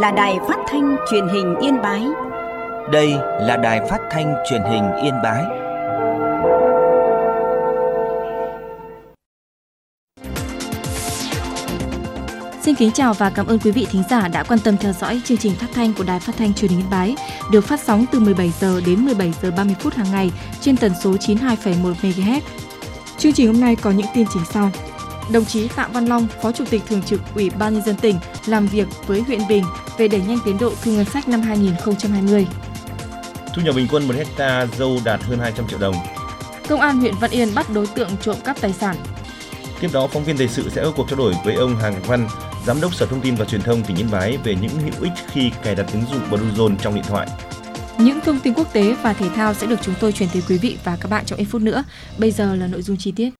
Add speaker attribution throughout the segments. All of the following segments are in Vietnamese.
Speaker 1: là Đài Phát thanh Truyền hình Yên Bái.
Speaker 2: Đây là Đài Phát thanh Truyền hình Yên Bái.
Speaker 3: Xin kính chào và cảm ơn quý vị thính giả đã quan tâm theo dõi chương trình phát thanh của Đài Phát thanh Truyền hình Yên Bái, được phát sóng từ 17 giờ đến 17 giờ 30 phút hàng ngày trên tần số 92,1 MHz. Chương trình hôm nay có những tin chính sau. Đồng chí Tạ Văn Long, Phó Chủ tịch Thường trực Ủy ban Nhân dân tỉnh làm việc với huyện Bình về đẩy nhanh tiến độ thu ngân sách năm 2020.
Speaker 4: Thu nhập bình quân 1 hecta dâu đạt hơn 200 triệu đồng.
Speaker 3: Công an huyện Văn Yên bắt đối tượng trộm cắp tài sản.
Speaker 4: Tiếp đó, phóng viên thời sự sẽ có cuộc trao đổi với ông Hàng Văn, Giám đốc Sở Thông tin và Truyền thông tỉnh Yên Bái về những hữu ích khi cài đặt ứng dụng Bluezone trong điện thoại.
Speaker 3: Những thông tin quốc tế và thể thao sẽ được chúng tôi truyền tới quý vị và các bạn trong ít phút nữa. Bây giờ là nội dung chi tiết.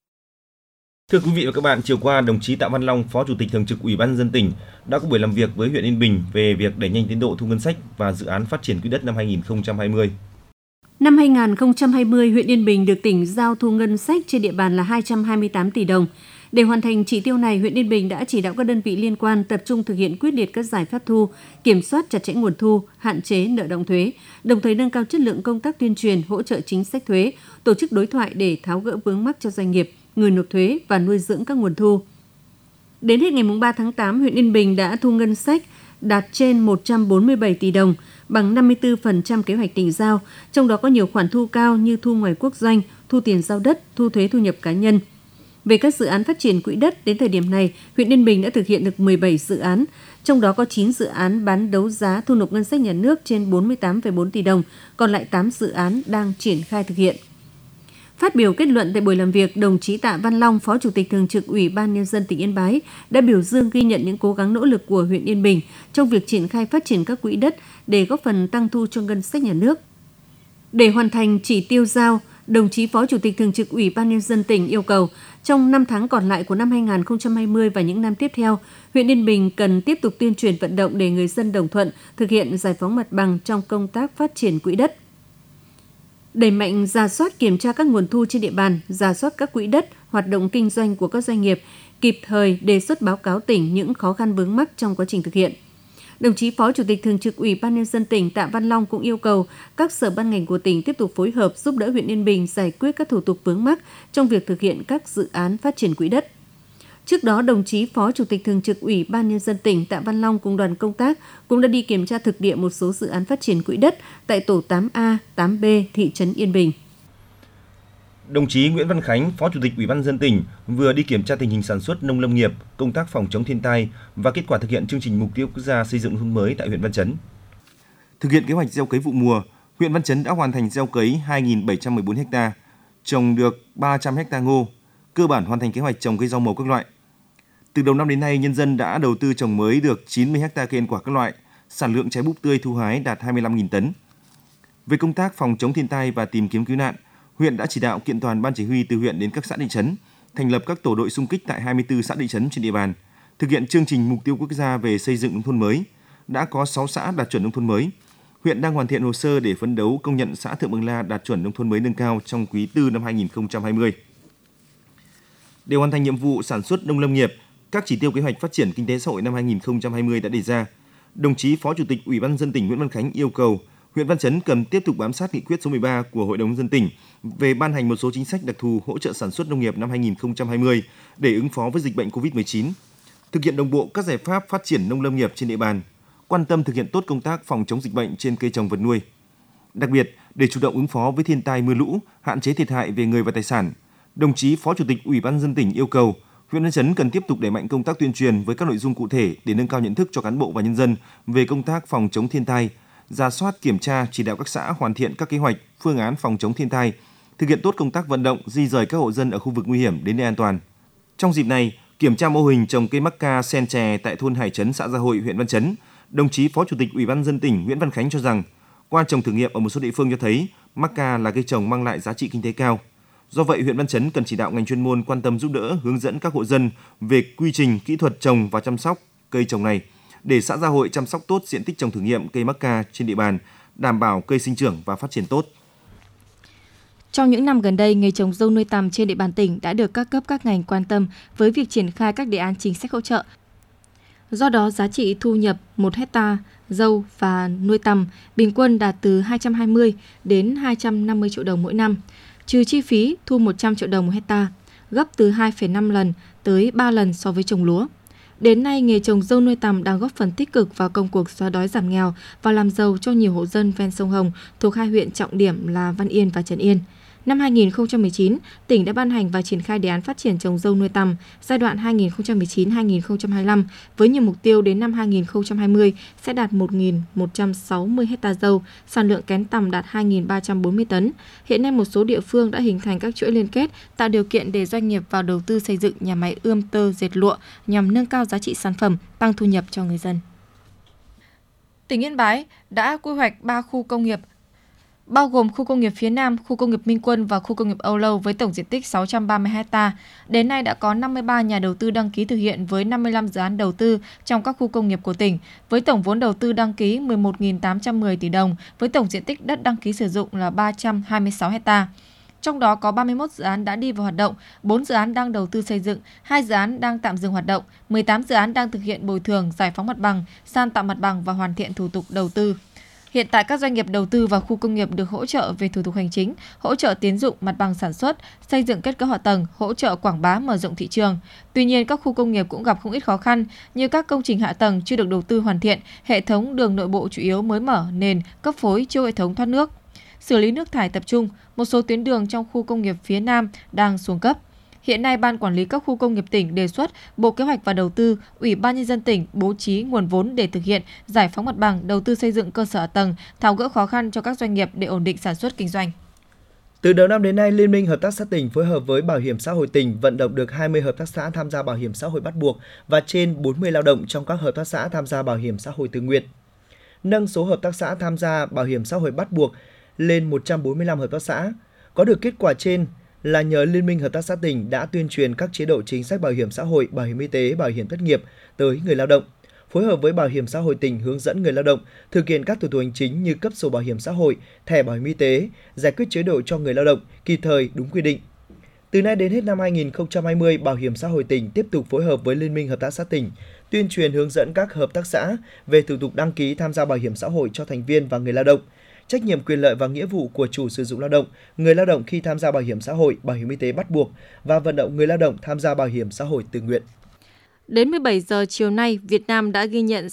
Speaker 4: Thưa quý vị và các bạn, chiều qua, đồng chí Tạ Văn Long, Phó Chủ tịch Thường trực Ủy ban Nhân dân tỉnh đã có buổi làm việc với huyện Yên Bình về việc đẩy nhanh tiến độ thu ngân sách và dự án phát triển quỹ đất năm 2020.
Speaker 5: Năm 2020, huyện Yên Bình được tỉnh giao thu ngân sách trên địa bàn là 228 tỷ đồng. Để hoàn thành chỉ tiêu này, huyện Yên Bình đã chỉ đạo các đơn vị liên quan tập trung thực hiện quyết liệt các giải pháp thu, kiểm soát chặt chẽ nguồn thu, hạn chế nợ động thuế, đồng thời nâng cao chất lượng công tác tuyên truyền, hỗ trợ chính sách thuế, tổ chức đối thoại để tháo gỡ vướng mắc cho doanh nghiệp, người nộp thuế và nuôi dưỡng các nguồn thu. Đến hết ngày 3 tháng 8, huyện Yên Bình đã thu ngân sách đạt trên 147 tỷ đồng, bằng 54% kế hoạch tỉnh giao, trong đó có nhiều khoản thu cao như thu ngoài quốc doanh, thu tiền giao đất, thu thuế thu nhập cá nhân. Về các dự án phát triển quỹ đất, đến thời điểm này, huyện Yên Bình đã thực hiện được 17 dự án, trong đó có 9 dự án bán đấu giá thu nộp ngân sách nhà nước trên 48,4 tỷ đồng, còn lại 8 dự án đang triển khai thực hiện. Phát biểu kết luận tại buổi làm việc, đồng chí Tạ Văn Long, Phó Chủ tịch Thường trực Ủy ban Nhân dân tỉnh Yên Bái đã biểu dương ghi nhận những cố gắng nỗ lực của huyện Yên Bình trong việc triển khai phát triển các quỹ đất để góp phần tăng thu cho ngân sách nhà nước. Để hoàn thành chỉ tiêu giao, đồng chí Phó Chủ tịch Thường trực Ủy ban Nhân dân tỉnh yêu cầu trong 5 tháng còn lại của năm 2020 và những năm tiếp theo, huyện Yên Bình cần tiếp tục tuyên truyền vận động để người dân đồng thuận thực hiện giải phóng mặt bằng trong công tác phát triển quỹ đất. Đẩy mạnh rà soát kiểm tra các nguồn thu trên địa bàn, rà soát các quỹ đất, hoạt động kinh doanh của các doanh nghiệp, kịp thời đề xuất báo cáo tỉnh những khó khăn vướng mắc trong quá trình thực hiện. Đồng chí Phó Chủ tịch Thường trực Ủy ban Nhân dân tỉnh Tạ Văn Long cũng yêu cầu các sở ban ngành của tỉnh tiếp tục phối hợp giúp đỡ huyện Yên Bình giải quyết các thủ tục vướng mắc trong việc thực hiện các dự án phát triển quỹ đất. Trước đó, đồng chí Phó Chủ tịch Thường trực Ủy ban Nhân dân tỉnh Tạ Văn Long cùng đoàn công tác cũng đã đi kiểm tra thực địa một số dự án phát triển quỹ đất tại tổ 8A, 8B, thị trấn Yên Bình.
Speaker 4: Đồng chí Nguyễn Văn Khánh, Phó Chủ tịch Ủy ban Nhân dân tỉnh vừa đi kiểm tra tình hình sản xuất nông lâm nghiệp, công tác phòng chống thiên tai và kết quả thực hiện chương trình mục tiêu quốc gia xây dựng nông thôn mới tại huyện Văn Chấn.
Speaker 6: Thực hiện kế hoạch gieo cấy vụ mùa, huyện Văn Chấn đã hoàn thành gieo cấy 2.714 ha, trồng được 300 ha ngô, cơ bản hoàn thành kế hoạch trồng cây rau màu các loại. Từ đầu năm đến nay, nhân dân đã đầu tư trồng mới được 90 ha cây ăn quả các loại, sản lượng trái búp tươi thu hái đạt 25.000 tấn. Về công tác phòng chống thiên tai và tìm kiếm cứu nạn, huyện đã chỉ đạo kiện toàn ban chỉ huy từ huyện đến các xã thị trấn, thành lập các tổ đội xung kích tại 24 xã thị trấn trên địa bàn, thực hiện chương trình mục tiêu quốc gia về xây dựng nông thôn mới. Đã có 6 xã đạt chuẩn nông thôn mới. Huyện đang hoàn thiện hồ sơ để phấn đấu công nhận xã Thượng Bằng La đạt chuẩn nông thôn mới nâng cao trong quý 4 năm 2020. Để hoàn thành nhiệm vụ sản xuất nông lâm nghiệp, các chỉ tiêu kế hoạch phát triển kinh tế xã hội năm 2020 đã đề ra, đồng chí Phó Chủ tịch Ủy ban Nhân dân tỉnh Nguyễn Văn Khánh yêu cầu huyện Văn Chấn cần tiếp tục bám sát nghị quyết số 13 của Hội đồng Nhân dân tỉnh về ban hành một số chính sách đặc thù hỗ trợ sản xuất nông nghiệp năm 2020 để ứng phó với dịch bệnh COVID-19, thực hiện đồng bộ các giải pháp phát triển nông lâm nghiệp trên địa bàn, quan tâm thực hiện tốt công tác phòng chống dịch bệnh trên cây trồng vật nuôi. Đặc biệt, để chủ động ứng phó với thiên tai mưa lũ, hạn chế thiệt hại về người và tài sản, đồng chí Phó Chủ tịch Ủy ban Nhân dân tỉnh yêu cầu huyện Văn Chấn cần tiếp tục đẩy mạnh công tác tuyên truyền với các nội dung cụ thể để nâng cao nhận thức cho cán bộ và nhân dân về công tác phòng chống thiên tai, rà soát kiểm tra chỉ đạo các xã hoàn thiện các kế hoạch, phương án phòng chống thiên tai, thực hiện tốt công tác vận động di rời các hộ dân ở khu vực nguy hiểm đến nơi an toàn. Trong dịp này, kiểm tra mô hình trồng cây mắc ca sen chè tại thôn Hải Trấn, xã Gia Hội, huyện Văn Chấn, đồng chí Phó Chủ tịch Ủy ban Nhân dân tỉnh Nguyễn Văn Khánh cho rằng, qua trồng thử nghiệm ở một số địa phương cho thấy mắc ca là cây trồng mang lại giá trị kinh tế cao. Do vậy, huyện Văn Chấn cần chỉ đạo ngành chuyên môn quan tâm giúp đỡ, hướng dẫn các hộ dân về quy trình, kỹ thuật trồng và chăm sóc cây trồng này, để xã Gia Hội chăm sóc tốt diện tích trồng thử nghiệm cây mắc ca trên địa bàn, đảm bảo cây sinh trưởng và phát triển tốt.
Speaker 3: Trong những năm gần đây, nghề trồng dâu nuôi tằm trên địa bàn tỉnh đã được các cấp các ngành quan tâm với việc triển khai các đề án chính sách hỗ trợ. Do đó, giá trị thu nhập 1 hectare dâu và nuôi tằm bình quân đạt từ 220 đến 250 triệu đồng mỗi năm, trừ chi phí thu 100 triệu đồng một hectare, gấp từ 2,5 lần tới 3 lần so với trồng lúa. Đến nay, nghề trồng dâu nuôi tằm đang góp phần tích cực vào công cuộc xóa đói giảm nghèo và làm giàu cho nhiều hộ dân ven sông Hồng thuộc hai huyện trọng điểm là Văn Yên và Trần Yên. Năm 2019, tỉnh đã ban hành và triển khai đề án phát triển trồng dâu nuôi tằm giai đoạn 2019-2025 với nhiều mục tiêu đến năm 2020 sẽ đạt 1.160 ha dâu, sản lượng kén tằm đạt 2.340 tấn. Hiện nay một số địa phương đã hình thành các chuỗi liên kết, tạo điều kiện để doanh nghiệp vào đầu tư xây dựng nhà máy ươm tơ dệt lụa nhằm nâng cao giá trị sản phẩm, tăng thu nhập cho người dân. Tỉnh Yên Bái đã quy hoạch 3 khu công nghiệp bao gồm khu công nghiệp phía Nam, khu công nghiệp Minh Quân và khu công nghiệp Âu Lâu với tổng diện tích 630 ha. Đến nay đã có 53 nhà đầu tư đăng ký thực hiện với 55 dự án đầu tư trong các khu công nghiệp của tỉnh, với tổng vốn đầu tư đăng ký 11.810 tỷ đồng, với tổng diện tích đất đăng ký sử dụng là 326 ha. Trong đó có 31 dự án đã đi vào hoạt động, 4 dự án đang đầu tư xây dựng, 2 dự án đang tạm dừng hoạt động, 18 dự án đang thực hiện bồi thường, giải phóng mặt bằng, san tạo mặt bằng và hoàn thiện thủ tục đầu tư. Hiện tại các doanh nghiệp đầu tư vào khu công nghiệp được hỗ trợ về thủ tục hành chính, hỗ trợ tín dụng mặt bằng sản xuất, xây dựng kết cấu hạ tầng, hỗ trợ quảng bá mở rộng thị trường. Tuy nhiên, các khu công nghiệp cũng gặp không ít khó khăn như các công trình hạ tầng chưa được đầu tư hoàn thiện, hệ thống đường nội bộ chủ yếu mới mở, nền, cấp phối chưa hệ thống thoát nước. Xử lý nước thải tập trung, một số tuyến đường trong khu công nghiệp phía Nam đang xuống cấp. Hiện nay, Ban Quản lý các khu công nghiệp tỉnh đề xuất Bộ Kế hoạch và Đầu tư, Ủy ban Nhân dân tỉnh bố trí nguồn vốn để thực hiện giải phóng mặt bằng, đầu tư xây dựng cơ sở hạ tầng, tháo gỡ khó khăn cho các doanh nghiệp để ổn định sản xuất kinh doanh.
Speaker 7: Từ đầu năm đến nay, Liên minh Hợp tác xã tỉnh phối hợp với Bảo hiểm xã hội tỉnh vận động được 20 hợp tác xã tham gia bảo hiểm xã hội bắt buộc và trên 40 lao động trong các hợp tác xã tham gia bảo hiểm xã hội tự nguyện. Nâng số hợp tác xã tham gia bảo hiểm xã hội bắt buộc lên 145 hợp tác xã. Có được kết quả trên là nhờ Liên minh Hợp tác xã tỉnh đã tuyên truyền các chế độ chính sách bảo hiểm xã hội, bảo hiểm y tế, bảo hiểm thất nghiệp tới người lao động, phối hợp với Bảo hiểm xã hội tỉnh hướng dẫn người lao động thực hiện các thủ tục hành chính như cấp sổ bảo hiểm xã hội, thẻ bảo hiểm y tế, giải quyết chế độ cho người lao động kịp thời đúng quy định. Từ nay đến hết năm 2020, Bảo hiểm xã hội tỉnh tiếp tục phối hợp với Liên minh Hợp tác xã tỉnh tuyên truyền hướng dẫn các hợp tác xã về thủ tục đăng ký tham gia bảo hiểm xã hội cho thành viên và người lao động, trách nhiệm, quyền lợi và nghĩa vụ của chủ sử dụng lao động, người lao động khi tham gia bảo hiểm xã hội, bảo hiểm y tế bắt buộc và vận động người lao động tham gia bảo hiểm xã hội tự nguyện.
Speaker 3: Đến 17 giờ chiều nay, Việt Nam đã ghi nhận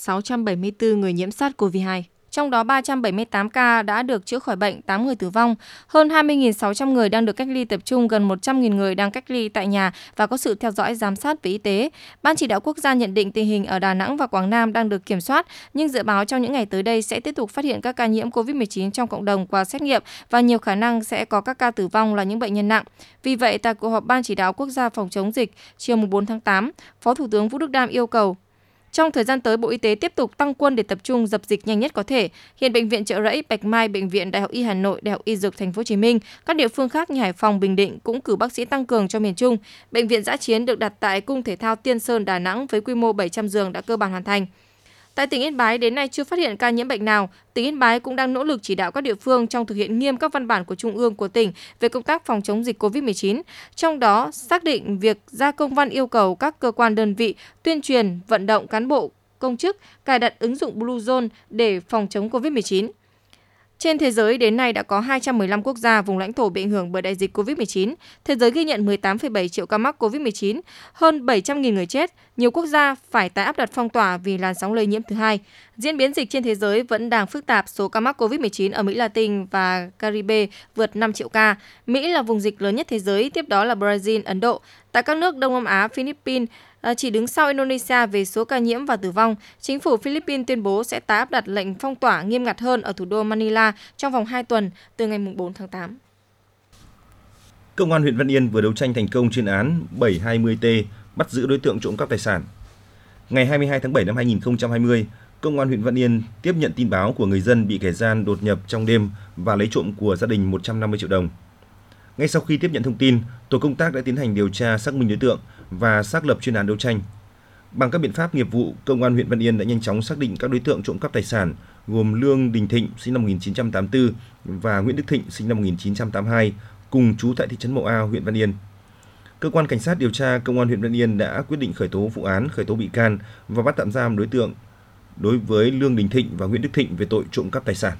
Speaker 3: 674 người nhiễm SARS-CoV-2. Trong đó 378 ca đã được chữa khỏi bệnh, 8 người tử vong. Hơn 20.600 người đang được cách ly tập trung, gần 100.000 người đang cách ly tại nhà và có sự theo dõi giám sát về y tế. Ban chỉ đạo quốc gia nhận định tình hình ở Đà Nẵng và Quảng Nam đang được kiểm soát, nhưng dự báo trong những ngày tới đây sẽ tiếp tục phát hiện các ca nhiễm COVID-19 trong cộng đồng qua xét nghiệm và nhiều khả năng sẽ có các ca tử vong là những bệnh nhân nặng. Vì vậy, tại cuộc họp Ban chỉ đạo quốc gia phòng chống dịch chiều 4 tháng 8, Phó Thủ tướng Vũ Đức Đam yêu cầu trong thời gian tới, Bộ Y tế tiếp tục tăng quân để tập trung dập dịch nhanh nhất có thể. Hiện bệnh viện Chợ Rẫy, Bạch Mai, bệnh viện Đại học Y Hà Nội, Đại học Y Dược Thành phố Hồ Chí Minh, các địa phương khác như Hải Phòng, Bình Định cũng cử bác sĩ tăng cường cho miền Trung. Bệnh viện dã chiến được đặt tại Cung Thể thao Tiên Sơn, Đà Nẵng với quy mô 700 giường đã cơ bản hoàn thành. Tại tỉnh Yên Bái, đến nay chưa phát hiện ca nhiễm bệnh nào. Tỉnh Yên Bái cũng đang nỗ lực chỉ đạo các địa phương trong thực hiện nghiêm các văn bản của Trung ương, của tỉnh về công tác phòng chống dịch COVID-19. Trong đó, xác định việc ra công văn yêu cầu các cơ quan đơn vị tuyên truyền, vận động cán bộ, công chức cài đặt ứng dụng Bluezone để phòng chống COVID-19. Trên thế giới, đến nay đã có 215 quốc gia, vùng lãnh thổ bị ảnh hưởng bởi đại dịch COVID-19. Thế giới ghi nhận 18,7 triệu ca mắc COVID-19, hơn 700.000 người chết. Nhiều quốc gia phải tái áp đặt phong tỏa vì làn sóng lây nhiễm thứ hai. Diễn biến dịch trên thế giới vẫn đang phức tạp. Số ca mắc COVID-19 ở Mỹ Latin và Caribe vượt 5 triệu ca. Mỹ là vùng dịch lớn nhất thế giới, tiếp đó là Brazil, Ấn Độ. Tại các nước Đông Nam Á, Philippines chỉ đứng sau Indonesia về số ca nhiễm và tử vong. Chính phủ Philippines tuyên bố sẽ tái áp đặt lệnh phong tỏa nghiêm ngặt hơn ở thủ đô Manila trong vòng 2 tuần từ ngày 4 tháng 8.
Speaker 4: Công an huyện Văn Yên vừa đấu tranh thành công chuyên án 720T bắt giữ đối tượng trộm cắp tài sản. Ngày 22 tháng 7 năm 2020, Công an huyện Văn Yên tiếp nhận tin báo của người dân bị kẻ gian đột nhập trong đêm và lấy trộm của gia đình 150 triệu đồng. Ngay sau khi tiếp nhận thông tin, tổ công tác đã tiến hành điều tra xác minh đối tượng và xác lập chuyên án đấu tranh. Bằng các biện pháp nghiệp vụ, Công an huyện Văn Yên đã nhanh chóng xác định các đối tượng trộm cắp tài sản gồm Lương Đình Thịnh sinh năm 1984 và Nguyễn Đức Thịnh sinh năm 1982 cùng trú tại thị trấn Mậu Ao, huyện Văn Yên. Cơ quan Cảnh sát điều tra Công an huyện Văn Yên đã quyết định khởi tố vụ án, khởi tố bị can và bắt tạm giam đối tượng đối với Lương Đình Thịnh và Nguyễn Đức Thịnh về tội trộm cắp tài sản.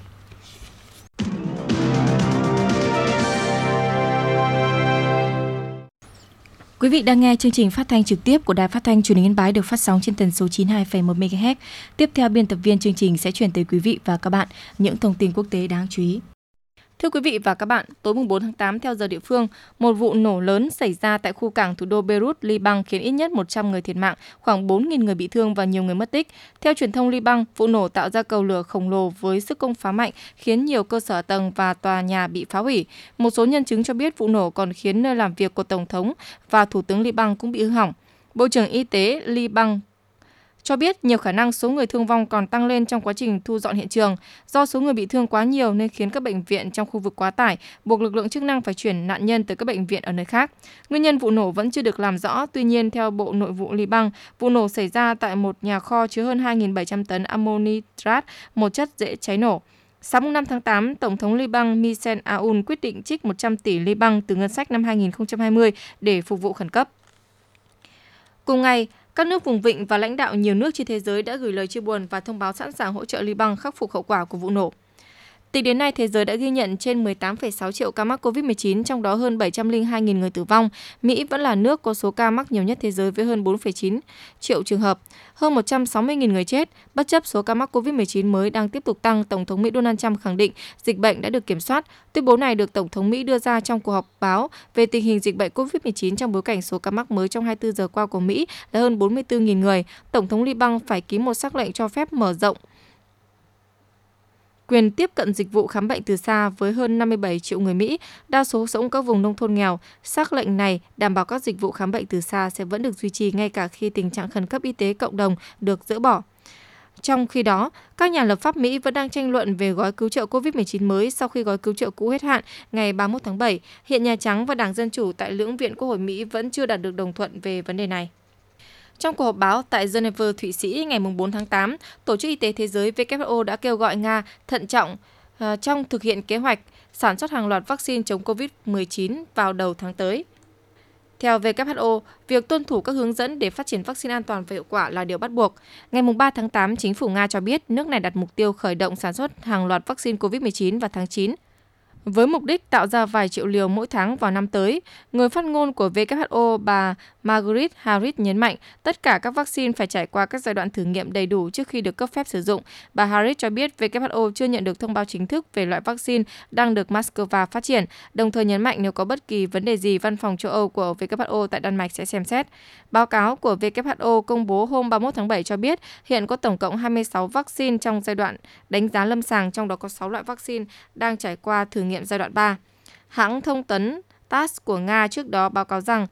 Speaker 3: Quý vị đang nghe chương trình phát thanh trực tiếp của Đài Phát thanh Truyền hình Yên Bái được phát sóng trên tần số 92,1 MHz. Tiếp theo, biên tập viên chương trình sẽ chuyển tới quý vị và các bạn những thông tin quốc tế đáng chú ý. Thưa quý vị và các bạn, tối 4 tháng 8 theo giờ địa phương, một vụ nổ lớn xảy ra tại khu cảng thủ đô Beirut, Liban khiến ít nhất 100 người thiệt mạng, khoảng 4.000 người bị thương và nhiều người mất tích. Theo truyền thông Liban, vụ nổ tạo ra cầu lửa khổng lồ với sức công phá mạnh khiến nhiều cơ sở tầng và tòa nhà bị phá hủy. Một số nhân chứng cho biết vụ nổ còn khiến nơi làm việc của Tổng thống và Thủ tướng Liban cũng bị hư hỏng. Bộ trưởng Y tế Liban cho biết nhiều khả năng số người thương vong còn tăng lên trong quá trình thu dọn hiện trường. Do số người bị thương quá nhiều nên khiến các bệnh viện trong khu vực quá tải, buộc lực lượng chức năng phải chuyển nạn nhân tới các bệnh viện ở nơi khác. Nguyên nhân vụ nổ vẫn chưa được làm rõ, tuy nhiên theo Bộ Nội vụ Liban, vụ nổ xảy ra tại một nhà kho chứa hơn 2.700 tấn ammonitrate, một chất dễ cháy nổ. Sáng 5 tháng 8, Tổng thống Liban Michel Aoun quyết định trích 100 tỷ Liban từ ngân sách năm 2020 để phục vụ khẩn cấp. Cùng ngày, các nước vùng vịnh và lãnh đạo nhiều nước trên thế giới đã gửi lời chia buồn và thông báo sẵn sàng hỗ trợ Liban khắc phục hậu quả của vụ nổ. Tính đến nay, thế giới đã ghi nhận trên 18,6 triệu ca mắc COVID-19, trong đó hơn 702.000 người tử vong. Mỹ vẫn là nước có số ca mắc nhiều nhất thế giới với hơn 4,9 triệu trường hợp, hơn 160.000 người chết. Bất chấp số ca mắc COVID-19 mới đang tiếp tục tăng, Tổng thống Mỹ Donald Trump khẳng định dịch bệnh đã được kiểm soát. Tuyên bố này được Tổng thống Mỹ đưa ra trong cuộc họp báo về tình hình dịch bệnh COVID-19 trong bối cảnh số ca mắc mới trong 24 giờ qua của Mỹ là hơn 44.000 người. Tổng thống Liban phải ký một sắc lệnh cho phép mở rộng quyền tiếp cận dịch vụ khám bệnh từ xa với hơn 57 triệu người Mỹ, đa số sống các vùng nông thôn nghèo. Sắc lệnh này đảm bảo các dịch vụ khám bệnh từ xa sẽ vẫn được duy trì ngay cả khi tình trạng khẩn cấp y tế cộng đồng được dỡ bỏ. Trong khi đó, các nhà lập pháp Mỹ vẫn đang tranh luận về gói cứu trợ COVID-19 mới sau khi gói cứu trợ cũ hết hạn ngày 31 tháng 7. Hiện Nhà Trắng và Đảng Dân Chủ tại Lưỡng viện Quốc hội Mỹ vẫn chưa đạt được đồng thuận về vấn đề này. Trong cuộc họp báo tại Geneva, Thụy Sĩ ngày 4 tháng 8, Tổ chức Y tế Thế giới WHO đã kêu gọi Nga thận trọng trong thực hiện kế hoạch sản xuất hàng loạt vaccine chống COVID-19 vào đầu tháng tới. Theo WHO, việc tuân thủ các hướng dẫn để phát triển vaccine an toàn và hiệu quả là điều bắt buộc. Ngày 3 tháng 8, chính phủ Nga cho biết nước này đặt mục tiêu khởi động sản xuất hàng loạt vaccine COVID-19 vào tháng 9. Với mục đích tạo ra vài triệu liều mỗi tháng vào năm tới, người phát ngôn của WHO bà Margaret Harris nhấn mạnh tất cả các vaccine phải trải qua các giai đoạn thử nghiệm đầy đủ trước khi được cấp phép sử dụng. Bà Harris cho biết WHO chưa nhận được thông báo chính thức về loại vaccine đang được Moscow phát triển, đồng thời nhấn mạnh nếu có bất kỳ vấn đề gì, Văn phòng châu Âu của WHO tại Đan Mạch sẽ xem xét. Báo cáo của WHO công bố hôm 31 tháng 7 cho biết hiện có tổng cộng 26 vaccine trong giai đoạn đánh giá lâm sàng, trong đó có 6 loại vaccine đang trải qua thử nghiệm giai đoạn 3. Hãng thông tấn TASS của Nga trước đó báo cáo rằng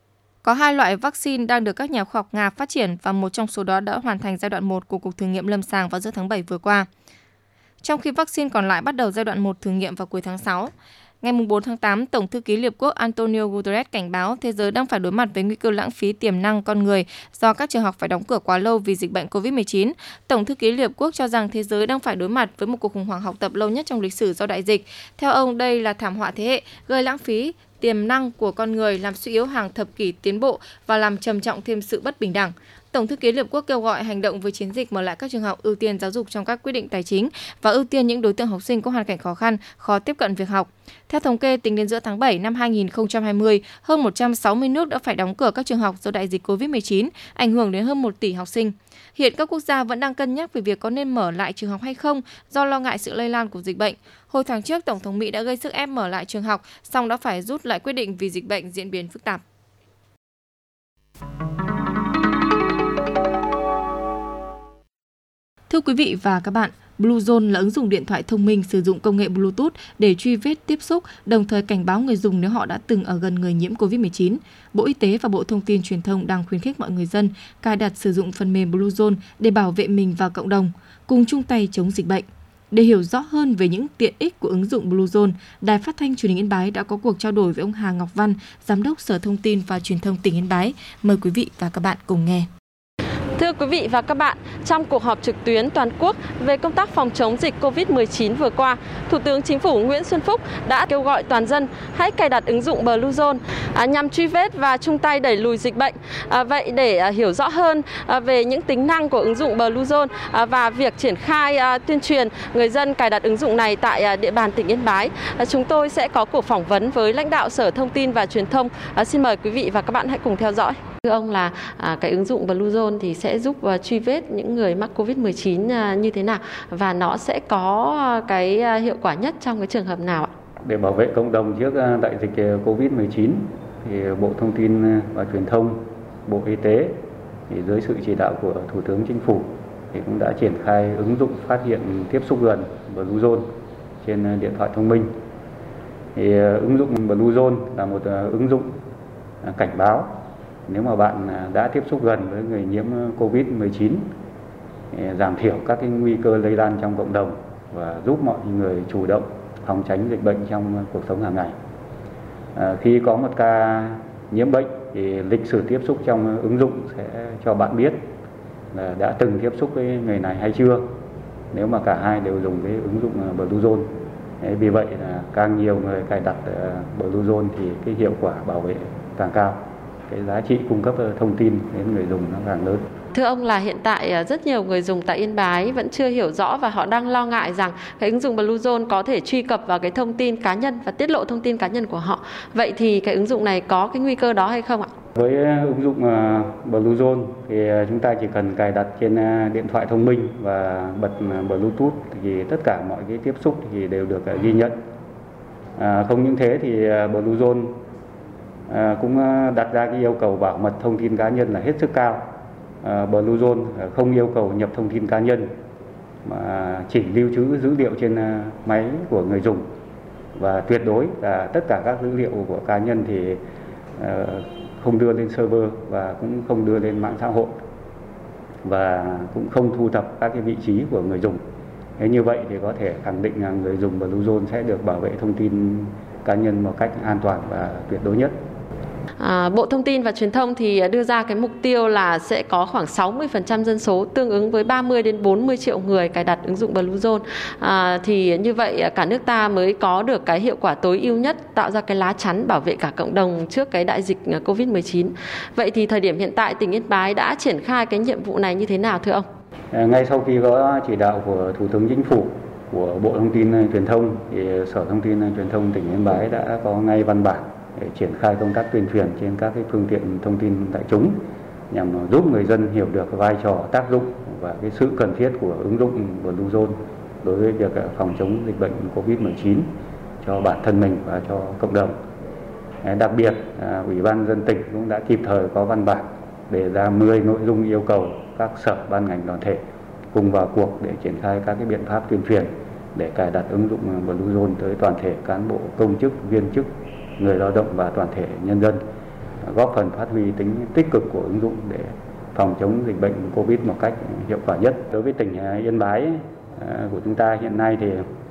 Speaker 3: có 2 loại vaccine đang được các nhà khoa học Nga phát triển và một trong số đó đã hoàn thành giai đoạn 1 của cuộc thử nghiệm lâm sàng vào giữa tháng 7 vừa qua. Trong khi vaccine còn lại bắt đầu giai đoạn 1 thử nghiệm vào cuối tháng 6. Ngày 4 tháng 8, Tổng thư ký Liên Hợp Quốc Antonio Guterres cảnh báo thế giới đang phải đối mặt với nguy cơ lãng phí tiềm năng con người do các trường học phải đóng cửa quá lâu vì dịch bệnh COVID-19. Tổng thư ký Liên Hợp Quốc cho rằng thế giới đang phải đối mặt với một cuộc khủng hoảng học tập lâu nhất trong lịch sử do đại dịch. Theo ông, đây là thảm họa thế hệ, gây lãng phí tiềm năng của con người, làm suy yếu hàng thập kỷ tiến bộ và làm trầm trọng thêm sự bất bình đẳng. Tổng thư ký Liên Hợp Quốc kêu gọi hành động với chiến dịch mở lại các trường học, ưu tiên giáo dục trong các quyết định tài chính và ưu tiên những đối tượng học sinh có hoàn cảnh khó khăn, khó tiếp cận việc học. Theo thống kê, tính đến giữa tháng 7 năm 2020, hơn 160 nước đã phải đóng cửa các trường học do đại dịch COVID-19, ảnh hưởng đến hơn 1 tỷ học sinh. Hiện các quốc gia vẫn đang cân nhắc về việc có nên mở lại trường học hay không do lo ngại sự lây lan của dịch bệnh. Hồi tháng trước, Tổng thống Mỹ đã gây sức ép mở lại trường học, song đã phải rút lại quyết định vì dịch bệnh diễn biến phức tạp. Thưa quý vị và các bạn, Bluezone là ứng dụng điện thoại thông minh sử dụng công nghệ Bluetooth để truy vết tiếp xúc, đồng thời cảnh báo người dùng nếu họ đã từng ở gần người nhiễm COVID-19. Bộ Y tế và Bộ Thông tin Truyền thông đang khuyến khích mọi người dân cài đặt sử dụng phần mềm Bluezone để bảo vệ mình và cộng đồng, cùng chung tay chống dịch bệnh. Để hiểu rõ hơn về những tiện ích của ứng dụng Bluezone, Đài Phát thanh Truyền hình Yên Bái đã có cuộc trao đổi với ông Hà Ngọc Văn, Giám đốc Sở Thông tin và Truyền thông tỉnh Yên Bái. Mời quý vị và các bạn cùng nghe.
Speaker 8: Thưa quý vị và các bạn, trong cuộc họp trực tuyến toàn quốc về công tác phòng chống dịch COVID-19 vừa qua, Thủ tướng Chính phủ Nguyễn Xuân Phúc đã kêu gọi toàn dân hãy cài đặt ứng dụng Bluezone nhằm truy vết và chung tay đẩy lùi dịch bệnh. Vậy để hiểu rõ hơn về những tính năng của ứng dụng Bluezone và việc triển khai tuyên truyền người dân cài đặt ứng dụng này tại địa bàn tỉnh Yên Bái, chúng tôi sẽ có cuộc phỏng vấn với lãnh đạo Sở Thông tin và Truyền thông. Xin mời quý vị và các bạn hãy cùng theo dõi. Thưa ông là cái ứng dụng Bluezone thì sẽ giúp truy vết những người mắc COVID-19 như thế nào và nó sẽ có cái hiệu quả nhất trong cái trường hợp nào ạ?
Speaker 9: Để bảo vệ cộng đồng trước đại dịch COVID-19 thì Bộ Thông tin và Truyền thông, Bộ Y tế thì dưới sự chỉ đạo của Thủ tướng Chính phủ thì cũng đã triển khai ứng dụng phát hiện tiếp xúc gần Bluezone trên điện thoại thông minh. Thì ứng dụng Bluezone là một ứng dụng cảnh báo nếu mà bạn đã tiếp xúc gần với người nhiễm COVID-19, giảm thiểu các cái nguy cơ lây lan trong cộng đồng và giúp mọi người chủ động phòng tránh dịch bệnh trong cuộc sống hàng ngày. Khi có một ca nhiễm bệnh thì lịch sử tiếp xúc trong ứng dụng sẽ cho bạn biết là đã từng tiếp xúc với người này hay chưa, nếu mà cả hai đều dùng cái ứng dụng Bluezone. Vì vậy là càng nhiều người cài đặt Bluezone thì cái hiệu quả bảo vệ càng cao, cái giá trị cung cấp thông tin đến người dùng nó càng lớn.
Speaker 8: Thưa ông là hiện tại rất nhiều người dùng tại Yên Bái vẫn chưa hiểu rõ và họ đang lo ngại rằng cái ứng dụng Bluezone có thể truy cập vào cái thông tin cá nhân và tiết lộ thông tin cá nhân của họ. Vậy thì cái ứng dụng này có cái nguy cơ đó hay không ạ?
Speaker 9: Với ứng dụng Bluezone thì chúng ta chỉ cần cài đặt trên điện thoại thông minh và bật Bluetooth thì tất cả mọi cái tiếp xúc thì đều được ghi nhận. Không những thế thì Bluezone cũng đặt ra cái yêu cầu bảo mật thông tin cá nhân là hết sức cao. Bluezone không yêu cầu nhập thông tin cá nhân mà chỉ lưu trữ dữ liệu trên máy của người dùng, và tuyệt đối là tất cả các dữ liệu của cá nhân thì không đưa lên server và cũng không đưa lên mạng xã hội và cũng không thu thập các cái vị trí của người dùng. Như vậy thì có thể khẳng định là người dùng Bluezone sẽ được bảo vệ thông tin cá nhân một cách an toàn và tuyệt đối nhất.
Speaker 8: Bộ Thông tin và Truyền thông thì đưa ra cái mục tiêu là sẽ có khoảng 60% dân số, tương ứng với 30 đến 40 triệu người cài đặt ứng dụng Bluezone. Thì như vậy cả nước ta mới có được cái hiệu quả tối ưu nhất, tạo ra cái lá chắn bảo vệ cả cộng đồng trước cái đại dịch COVID-19. Vậy thì thời điểm hiện tại tỉnh Yên Bái đã triển khai cái nhiệm vụ này như thế nào thưa ông?
Speaker 9: Ngay sau khi có chỉ đạo của Thủ tướng Chính phủ, của Bộ Thông tin Truyền thông thì Sở Thông tin Truyền thông tỉnh Yên Bái đã có ngay văn bản để triển khai công tác tuyên truyền trên các cái phương tiện thông tin đại chúng nhằm giúp người dân hiểu được vai trò, tác dụng và cái sự cần thiết của ứng dụng Bluezone đối với việc phòng chống dịch bệnh COVID-19 cho bản thân mình và cho cộng đồng. Đặc biệt, Ủy ban nhân dân tỉnh cũng đã kịp thời có văn bản đề ra 10 nội dung yêu cầu các sở, ban ngành, đoàn thể cùng vào cuộc để triển khai các cái biện pháp tuyên truyền để cài đặt ứng dụng Bluezone tới toàn thể cán bộ, công chức, viên chức, người lao động và toàn thể nhân dân, góp phần phát huy tính tích cực của ứng dụng để phòng chống dịch bệnh Covid một cách hiệu quả nhất. Đối với tỉnh Yên Bái của chúng ta hiện nay thì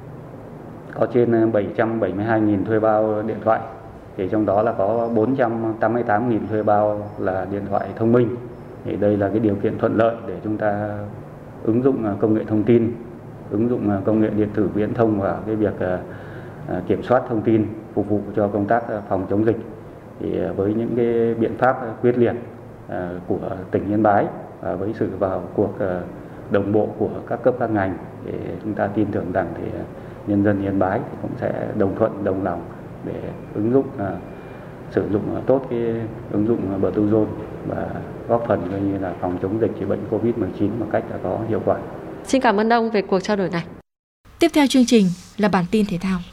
Speaker 9: có trên 772.000 thuê bao điện thoại, thì trong đó là có 488.000 thuê bao là điện thoại thông minh. Thì đây là cái điều kiện thuận lợi để chúng ta ứng dụng công nghệ thông tin, ứng dụng công nghệ điện tử viễn thông vào cái việc kiểm soát thông tin phục vụ cho công tác phòng chống dịch. Thì với những cái biện pháp quyết liệt của tỉnh Yên Bái và với sự vào cuộc đồng bộ của các cấp các ngành thì chúng ta tin tưởng rằng thì nhân dân Yên Bái thì cũng sẽ đồng thuận, đồng lòng để ứng dụng sử dụng tốt cái ứng dụng Bluezone và góp phần coi như là phòng chống dịch bệnh Covid-19 một cách có hiệu quả.
Speaker 8: Xin cảm ơn ông về cuộc trao đổi này.
Speaker 3: Tiếp theo chương trình là bản tin thể thao.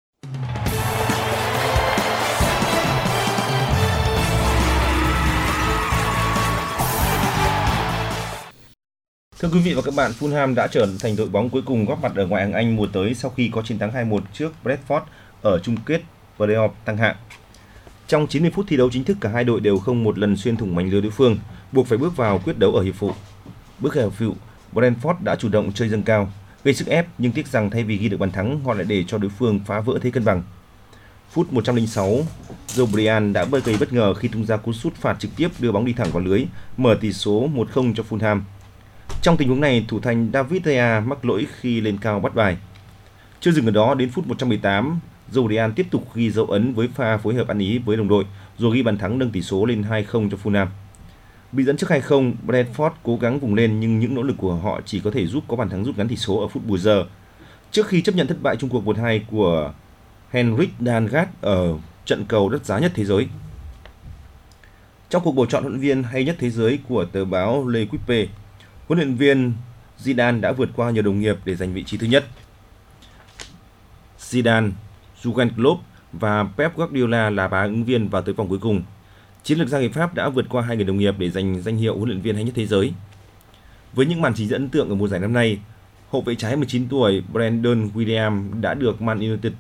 Speaker 4: Thưa quý vị và các bạn, Fulham đã trở thành đội bóng cuối cùng góp mặt ở ngoại hạng Anh mùa tới sau khi có chiến thắng 2-1 trước Brentford ở chung kết Playoff tăng hạng. Trong 90 phút thi đấu chính thức, cả hai đội đều không một lần xuyên thủng mảnh lưới đối phương, buộc phải bước vào quyết đấu ở hiệp phụ. Bước vào hiệp phụ, Brentford đã chủ động chơi dâng cao, gây sức ép, nhưng tiếc rằng thay vì ghi được bàn thắng, họ lại để cho đối phương phá vỡ thế cân bằng. Phút 106, Zobrian đã gây bất ngờ khi tung ra cú sút phạt trực tiếp đưa bóng đi thẳng vào lưới, mở tỷ số 1-0 cho Fulham. Trong tình huống này, thủ thành David Raya mắc lỗi khi lên cao bắt bài. Chưa dừng ở đó, đến phút 118, Zobrian tiếp tục ghi dấu ấn với pha phối hợp ăn ý với đồng đội, rồi ghi bàn thắng nâng tỷ số lên 2-0 cho Fulham. Bị dẫn trước 2-0, Brentford cố gắng vùng lên nhưng những nỗ lực của họ chỉ có thể giúp có bàn thắng rút ngắn tỷ số ở phút bù giờ. Trước khi chấp nhận thất bại chung cuộc 1-2 của Henrik Dalgaard ở trận cầu đắt giá nhất thế giới. Trong cuộc bầu chọn huấn luyện viên hay nhất thế giới của tờ báo L'Equipe, huấn luyện viên Zidane đã vượt qua nhiều đồng nghiệp để giành vị trí thứ nhất. Zidane, Jurgen Klopp và Pep Guardiola là ba ứng viên vào tới vòng cuối cùng. Chiến lược gia người Pháp đã vượt qua hai người đồng nghiệp để giành danh hiệu huấn luyện viên hay nhất thế giới. Với những màn trình diễn ấn tượng ở mùa giải năm nay, hậu vệ trái 19 tuổi Brendan Williams đã được Man United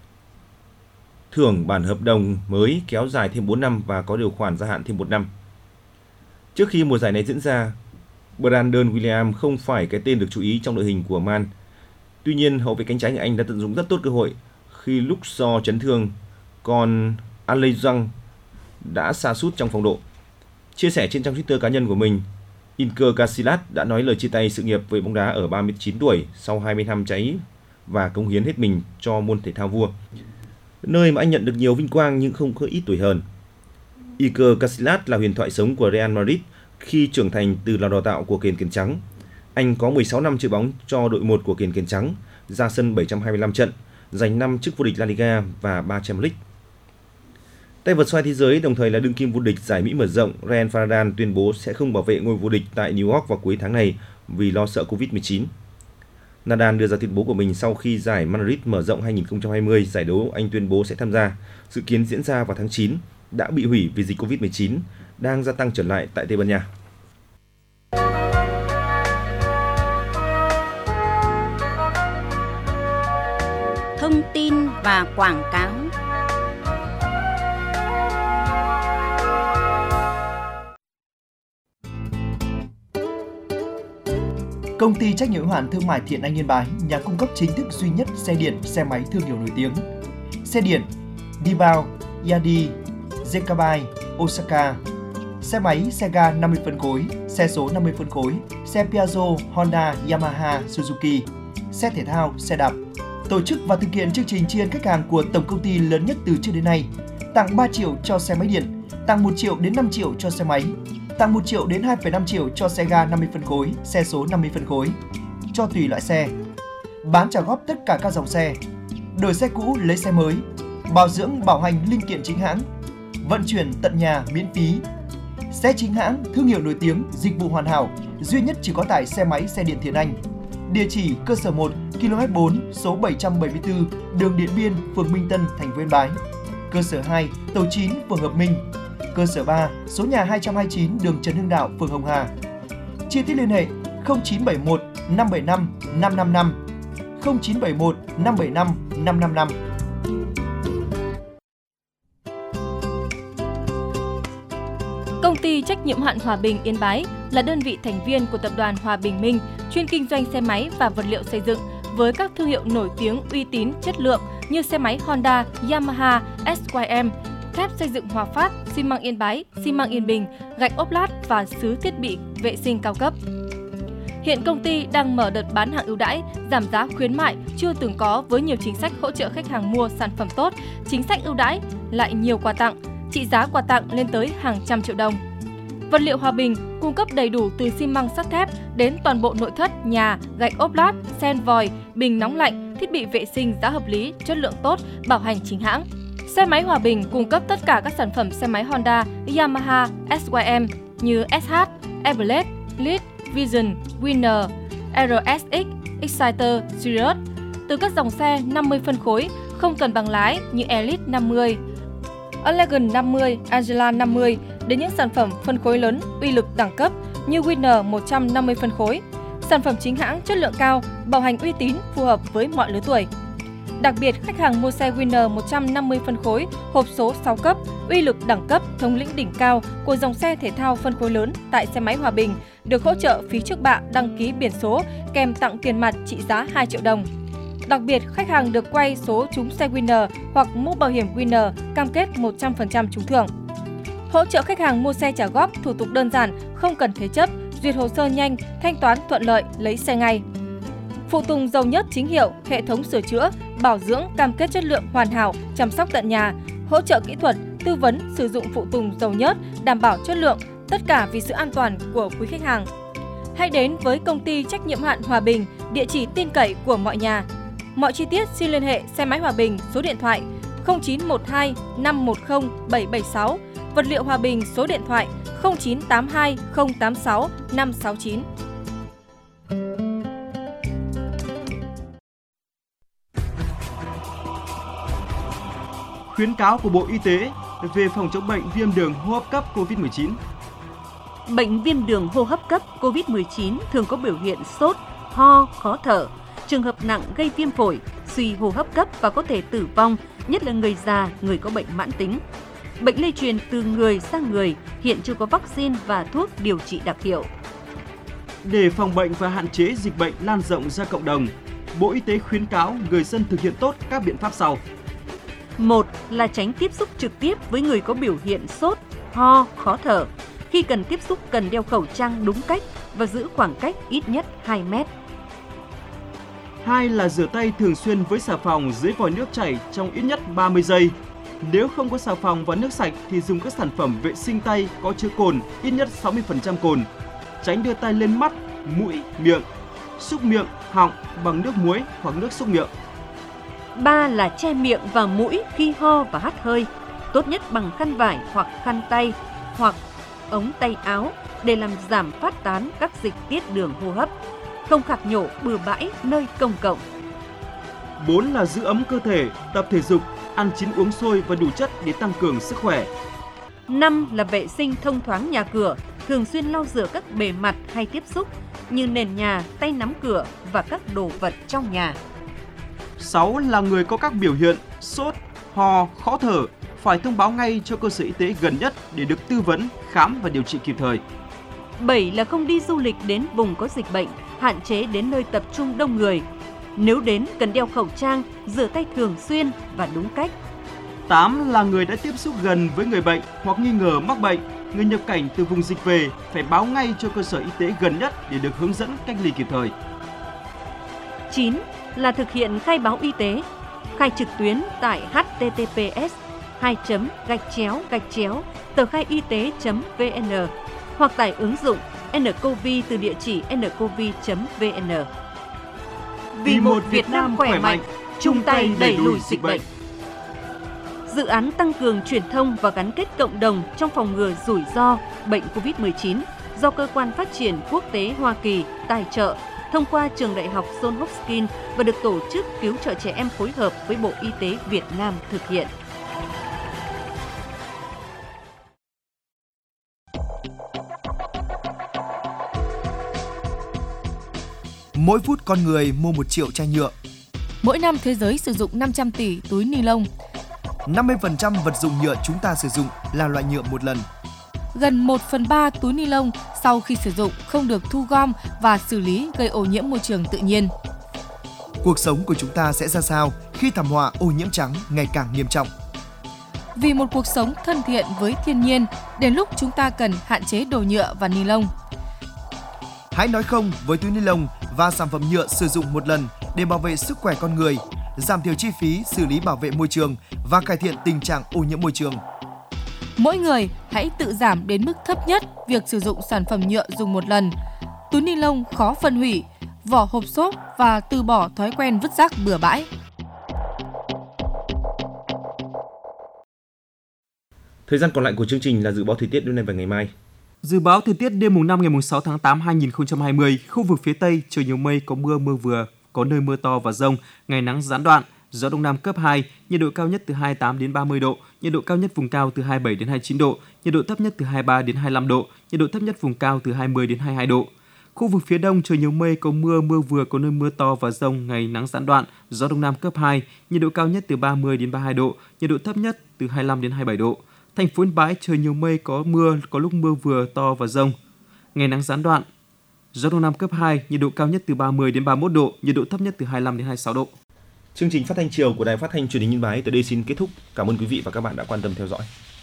Speaker 4: thưởng bản hợp đồng mới kéo dài thêm 4 năm và có điều khoản gia hạn thêm 1 năm. Trước khi mùa giải này diễn ra, Brendan Williams không phải cái tên được chú ý trong đội hình của Man. Tuy nhiên, hậu vệ cánh trái người Anh đã tận dụng rất tốt cơ hội khi lúc do chấn thương, còn Alejandro đã sa sút trong phong độ. Chia sẻ trên trang Twitter cá nhân của mình, Iker Casillas đã nói lời chia tay sự nghiệp với bóng đá ở 39 tuổi sau 20 năm cháy và cống hiến hết mình cho môn thể thao vua, nơi mà anh nhận được nhiều vinh quang nhưng không có ít tuổi hờn. Iker Casillas là huyền thoại sống của Real Madrid khi trưởng thành từ lò đào tạo của Kền Kền Trắng. Anh có 16 năm chơi bóng cho đội 1 của Kền Kền Trắng, ra sân 725 trận, giành 5 chức vô địch La Liga và 3 Champions League. Tay vợt xoay thế giới đồng thời là đương kim vô địch giải Mỹ mở rộng Rafael Nadal tuyên bố sẽ không bảo vệ ngôi vô địch tại New York vào cuối tháng này vì lo sợ Covid-19. Nadal đưa ra tuyên bố của mình sau khi giải Madrid mở rộng 2020, giải đấu anh tuyên bố sẽ tham gia, dự kiến diễn ra vào tháng 9, đã bị hủy vì dịch Covid-19 đang gia tăng trở lại tại Tây Ban Nha.
Speaker 1: Thông tin và quảng cáo.
Speaker 7: Công ty trách nhiệm hữu hạn thương mại Thiện Anh Yên Bái, nhà cung cấp chính thức duy nhất xe điện, xe máy thương hiệu nổi tiếng. Xe điện Dibao, Yadi, Zekabai, Osaka. Xe máy, xe ga 50 phân khối, xe số 50 phân khối, xe Piaggio, Honda, Yamaha, Suzuki. Xe thể thao, xe đạp. Tổ chức và thực hiện chương trình tri ân khách hàng của tổng công ty lớn nhất từ trước đến nay. Tặng 3 triệu cho xe máy điện, tặng 1 triệu đến 5 triệu cho xe máy, tặng 1 triệu đến 2,5 triệu cho xe ga 50 phân khối, xe số 50 phân khối, cho tùy loại xe. Bán trả góp tất cả các dòng xe. Đổi xe cũ lấy xe mới. Bảo dưỡng bảo hành linh kiện chính hãng. Vận chuyển tận nhà miễn phí. Xe chính hãng, thương hiệu nổi tiếng, dịch vụ hoàn hảo, duy nhất chỉ có tại xe máy xe điện Thiện Anh. Địa chỉ cơ sở 1, km 4, số 774, đường Điện Biên, phường Minh Tân, thành phố Yên Bái. Cơ sở 2, tổ 9, phường Hợp Minh. Cơ sở 3, số nhà 229, đường Trần Hưng Đạo, phường Hồng Hà. Chi tiết liên hệ 0971 575 555, 0971 575 555.
Speaker 3: Công ty trách nhiệm hữu hạn Hòa Bình Yên Bái là đơn vị thành viên của tập đoàn Hòa Bình Minh, chuyên kinh doanh xe máy và vật liệu xây dựng với các thương hiệu nổi tiếng, uy tín, chất lượng như xe máy Honda, Yamaha, SYM, thép xây dựng Hòa Phát, xi măng Yên Bái, xi măng Yên Bình, gạch ốp lát và sứ thiết bị vệ sinh cao cấp. Hiện công ty đang mở đợt bán hàng ưu đãi, giảm giá khuyến mại chưa từng có với nhiều chính sách hỗ trợ khách hàng mua sản phẩm tốt, chính sách ưu đãi, lại nhiều quà tặng, trị giá quà tặng lên tới hàng trăm triệu đồng. Vật liệu Hòa Bình cung cấp đầy đủ từ xi măng sắt thép đến toàn bộ nội thất, nhà, gạch ốp lát, sen vòi, bình nóng lạnh, thiết bị vệ sinh giá hợp lý, chất lượng tốt, bảo hành chính hãng. Xe máy Hòa Bình cung cấp tất cả các sản phẩm xe máy Honda, Yamaha, SYM như SH, Airblade, Lead, Vision, Winner, RSX, Exciter, Sirius. Từ các dòng xe 50 phân khối, không cần bằng lái như Elite 50, Elegant 50, Angela 50 đến những sản phẩm phân khối lớn, uy lực đẳng cấp như Winner 150 phân khối. Sản phẩm chính hãng chất lượng cao, bảo hành uy tín phù hợp với mọi lứa tuổi. Đặc biệt, khách hàng mua xe Winner 150 phân khối, hộp số 6 cấp, uy lực đẳng cấp, thống lĩnh đỉnh cao của dòng xe thể thao phân khối lớn tại xe máy Hòa Bình được hỗ trợ phí trước bạ đăng ký biển số kèm tặng tiền mặt trị giá 2 triệu đồng. Đặc biệt, khách hàng được quay số trúng xe Winner hoặc mũ bảo hiểm Winner, cam kết 100% trúng thưởng. Hỗ trợ khách hàng mua xe trả góp, thủ tục đơn giản, không cần thế chấp, duyệt hồ sơ nhanh, thanh toán thuận lợi, lấy xe ngay. Phụ tùng dầu nhớt chính hiệu, hệ thống sửa chữa, bảo dưỡng, cam kết chất lượng hoàn hảo, chăm sóc tận nhà, hỗ trợ kỹ thuật, tư vấn sử dụng phụ tùng dầu nhớt, đảm bảo chất lượng, tất cả vì sự an toàn của quý khách hàng. Hãy đến với công ty trách nhiệm hạn Hòa Bình, địa chỉ tin cậy của mọi nhà. Mọi chi tiết xin liên hệ xe máy Hòa Bình, số điện thoại 0912 510 776, vật liệu Hòa Bình, số điện thoại 0982 086 569.
Speaker 6: Khuyến cáo của Bộ Y tế về phòng chống bệnh viêm đường hô hấp cấp COVID-19.
Speaker 5: Bệnh viêm đường hô hấp cấp COVID-19 thường có biểu hiện sốt, ho, khó thở. Trường hợp nặng gây viêm phổi, suy hô hấp cấp và có thể tử vong, nhất là người già, người có bệnh mãn tính. Bệnh lây truyền từ người sang người, hiện chưa có vaccine và thuốc điều trị đặc hiệu.
Speaker 6: Để phòng bệnh và hạn chế dịch bệnh lan rộng ra cộng đồng, Bộ Y tế khuyến cáo người dân thực hiện tốt các biện pháp sau.
Speaker 5: 1 là tránh tiếp xúc trực tiếp với người có biểu hiện sốt, ho, khó thở. Khi cần tiếp xúc cần đeo khẩu trang đúng cách và giữ khoảng cách ít nhất 2 mét.
Speaker 6: 2 là rửa tay thường xuyên với xà phòng dưới vòi nước chảy trong ít nhất 30 giây. Nếu không có xà phòng và nước sạch thì dùng các sản phẩm vệ sinh tay có chứa cồn, ít nhất 60% cồn. Tránh đưa tay lên mắt, mũi, miệng. Xúc miệng, họng bằng nước muối hoặc nước xúc miệng.
Speaker 5: 3 là che miệng và mũi khi ho và hắt hơi, tốt nhất bằng khăn vải hoặc khăn tay hoặc ống tay áo để làm giảm phát tán các dịch tiết đường hô hấp. Không khạc nhổ bừa bãi nơi công cộng.
Speaker 6: 4 là giữ ấm cơ thể, tập thể dục, ăn chín uống sôi và đủ chất để tăng cường sức khỏe.
Speaker 5: 5 là vệ sinh thông thoáng nhà cửa, thường xuyên lau rửa các bề mặt hay tiếp xúc như nền nhà, tay nắm cửa và các đồ vật trong nhà.
Speaker 6: 6 là người có các biểu hiện sốt, ho, khó thở phải thông báo ngay cho cơ sở y tế gần nhất để được tư vấn, khám và điều trị kịp thời.
Speaker 5: 7 là không đi du lịch đến vùng có dịch bệnh, hạn chế đến nơi tập trung đông người. Nếu đến cần đeo khẩu trang, rửa tay thường xuyên và đúng cách.
Speaker 6: 8 là người đã tiếp xúc gần với người bệnh hoặc nghi ngờ mắc bệnh, người nhập cảnh từ vùng dịch về phải báo ngay cho cơ sở y tế gần nhất để được hướng dẫn cách ly kịp thời.
Speaker 5: 9 là thực hiện khai báo y tế, khai trực tuyến tại https://tờkhaiyt.vn hoặc tải ứng dụng nCoV từ địa chỉ ncov.vn. Vì một Việt Nam khỏe mạnh, chung tay đẩy lùi dịch bệnh. Dự án tăng cường truyền thông và gắn kết cộng đồng trong phòng ngừa rủi ro bệnh COVID-19 do Cơ quan Phát triển Quốc tế Hoa Kỳ tài trợ thông qua Trường Đại học Johns Hopkins và được Tổ chức Cứu trợ Trẻ Em phối hợp với Bộ Y tế Việt Nam thực hiện.
Speaker 7: Mỗi phút con người mua 1 triệu chai nhựa.
Speaker 3: Mỗi năm thế giới sử dụng 500 tỷ túi ni lông.
Speaker 7: 50% vật dụng nhựa chúng ta sử dụng là loại nhựa một lần.
Speaker 3: Gần 1/3 túi ni lông sau khi sử dụng không được thu gom và xử lý, gây ô nhiễm môi trường tự nhiên.
Speaker 7: Cuộc sống của chúng ta sẽ ra sao khi thảm họa ô nhiễm trắng ngày càng nghiêm trọng?
Speaker 3: Vì một cuộc sống thân thiện với thiên nhiên, đến lúc chúng ta cần hạn chế đồ nhựa và ni lông.
Speaker 7: Hãy nói không với túi ni lông và sản phẩm nhựa sử dụng một lần để bảo vệ sức khỏe con người, giảm thiểu chi phí xử lý bảo vệ môi trường và cải thiện tình trạng ô nhiễm môi trường.
Speaker 3: Mỗi người hãy tự giảm đến mức thấp nhất việc sử dụng sản phẩm nhựa dùng một lần, túi ni lông khó phân hủy, vỏ hộp xốp và từ bỏ thói quen vứt rác bừa bãi.
Speaker 4: Thời gian còn lại của chương trình là dự báo thời tiết đêm nay và ngày mai.
Speaker 6: Dự báo thời tiết đêm mùng 5 ngày mùng 6 tháng 8 2020, khu vực phía Tây trời nhiều mây, có mưa, mưa vừa, có nơi mưa to và dông, ngày nắng gián đoạn, gió đông nam cấp 2, nhiệt độ cao nhất từ 28 đến 30 độ, nhiệt độ cao nhất vùng cao từ 27 đến 29 độ, nhiệt độ thấp nhất từ 23 đến 25 độ, nhiệt độ thấp nhất vùng cao từ 20 đến 22 độ. Khu vực phía Đông trời nhiều mây, có mưa, mưa vừa, có nơi mưa to và dông, ngày nắng gián đoạn, gió đông nam cấp 2, nhiệt độ cao nhất từ 30 đến 32 độ, nhiệt độ thấp nhất từ 25 đến 27 độ. Thành phố Yên Bái trời nhiều mây, có mưa, có lúc mưa vừa to và dông, ngày nắng gián đoạn, gió đông nam cấp 2, nhiệt độ cao nhất từ 30 đến 31 độ, nhiệt độ thấp nhất từ 25 đến 26 độ.
Speaker 4: Chương trình phát thanh chiều của Đài Phát thanh Truyền hình Yên Bái tới đây xin kết thúc. Cảm ơn quý vị và các bạn đã quan tâm theo dõi.